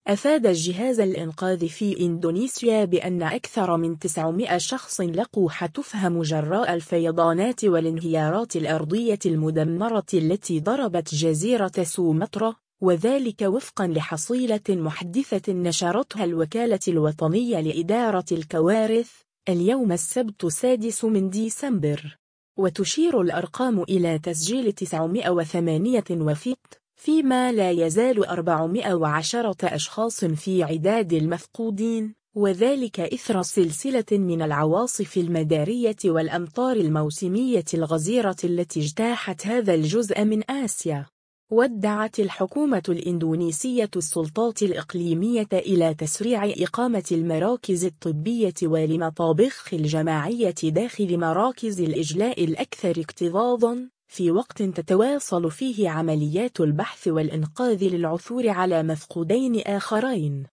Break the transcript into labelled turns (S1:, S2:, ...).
S1: أفاد الجهاز الإنقاذ في إندونيسيا بأن أكثر من 900 شخص لقوا حتفهم جراء الفيضانات والانهيارات الأرضية المدمرة التي ضربت جزيرة سومطرة، وذلك وفقا لحصيلة محدثة نشرتها الوكالة الوطنية لإدارة الكوارث اليوم السبت 6 ديسمبر. وتشير الأرقام إلى تسجيل 908 وفاة، فيما لا يزال 410 أشخاص في عداد المفقودين، وذلك إثر سلسلة من العواصف المدارية والأمطار الموسمية الغزيرة التي اجتاحت هذا الجزء من آسيا. ودعت الحكومة الإندونيسية السلطات الإقليمية إلى تسريع إقامة المراكز الطبية والمطابخ الجماعية داخل مراكز الإجلاء الأكثر اكتظاظاً، في وقت تتواصل فيه عمليات البحث والإنقاذ للعثور على مفقودين آخرين.